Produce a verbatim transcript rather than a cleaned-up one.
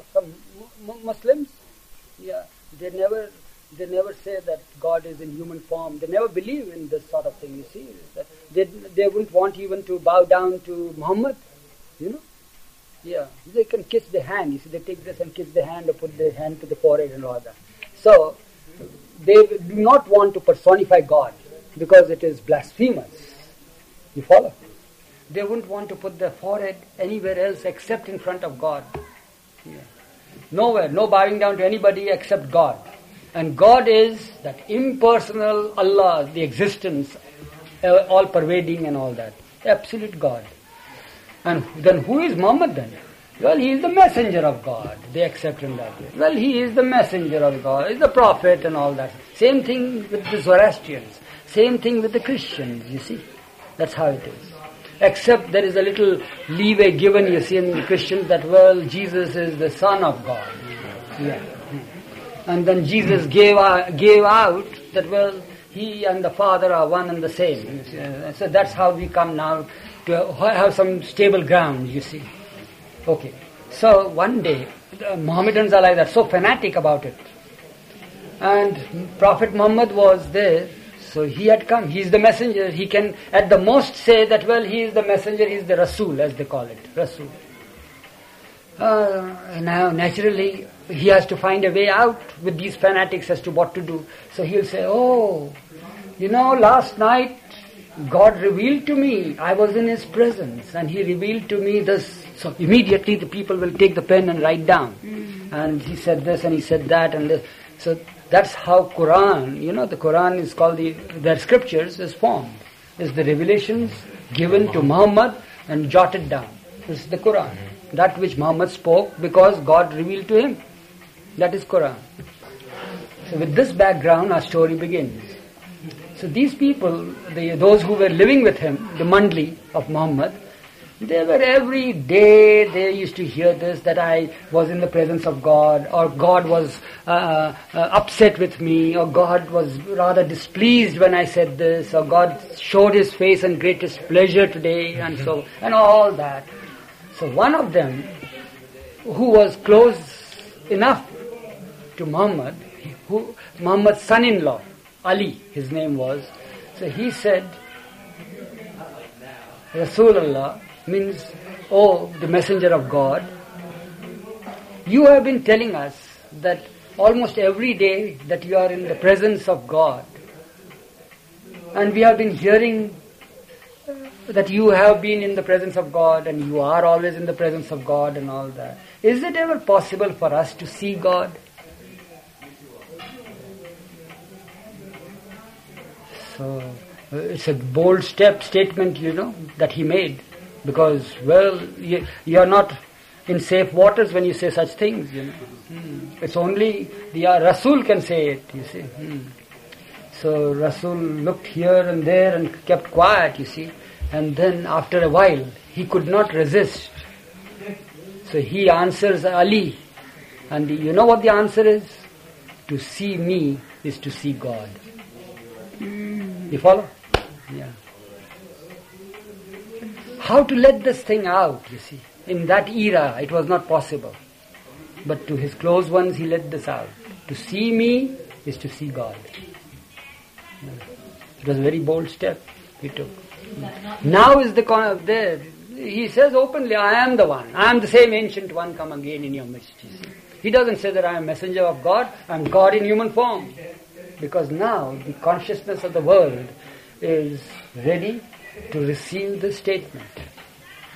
some mu- Muslims, yeah, they never they never say that God is in human form. They never believe in this sort of thing. You see, that they they wouldn't want even to bow down to Muhammad. You know, yeah, they can kiss the hand. You see, they take this and kiss the hand or put their hand to the forehead and all that. So they do not want to personify God because it is blasphemous. You follow? They wouldn't want to put their forehead anywhere else except in front of God. Yeah. Nowhere, no bowing down to anybody except God. And God is that impersonal Allah, the existence, uh, all pervading and all that. Absolute God. And then who is Muhammad then? Well, he is the messenger of God. They accept him that way. Well, he is the messenger of God. He is the prophet and all that. Same thing with the Zoroastrians. Same thing with the Christians, you see. That's how it is. Except there is a little leeway given, you see, in Christians that, well, Jesus is the Son of God. Yeah. And then Jesus gave out, gave out that, well, he and the Father are one and the same. So that's how we come now to have some stable ground, you see. Okay. So one day, the Mohammedans are like that, so fanatic about it. And Prophet Muhammad was there. So he had come, he is the messenger, he can at the most say that, well, he is the messenger, he is the Rasul, as they call it, Rasul. Uh, now, naturally, he has to find a way out with these fanatics as to what to do. So he'll say, oh, you know, last night, God revealed to me, I was in His presence, and He revealed to me this. So immediately the people will take the pen and write down. Mm. And he said this and he said that, and this. So that's how Quran, you know, the Quran is called the, their scriptures is formed. It's the revelations given to Muhammad and jotted down. This is the Quran. That which Muhammad spoke because God revealed to him. That is Quran. So with this background, our story begins. So these people, the, those who were living with him, the Mandli of Muhammad, they were every day, they used to hear this, that I was in the presence of God, or God was uh, uh, upset with me, or God was rather displeased when I said this, or God showed His face in greatest pleasure today, and so, and all that. So one of them, who was close enough to Muhammad, who Muhammad's son-in-law, Ali, his name was, so he said, Rasulullah, means, oh, the messenger of God, you have been telling us that almost every day that you are in the presence of God, and we have been hearing that you have been in the presence of God and you are always in the presence of God and all that. Is it ever possible for us to see God? So uh, it's a bold step statement, you know, that he made. Because, well, you, you are not in safe waters when you say such things, you know. Hmm. It's only the uh, Rasul can say it, you see. Hmm. So Rasul looked here and there and kept quiet, you see. And then after a while, he could not resist. So he answers Ali. And you know what the answer is? To see me is to see God. Mm. You follow? Yeah. How to let this thing out, you see. In that era, it was not possible. But to his close ones, he let this out. To see me is to see God. Yeah. It was a very bold step he took. Now is the con- there. He says openly, I am the one. I am the same ancient one come again in your midst. You see. He doesn't say that I am a messenger of God. I am God in human form. Because now the consciousness of the world is ready to receive the statement.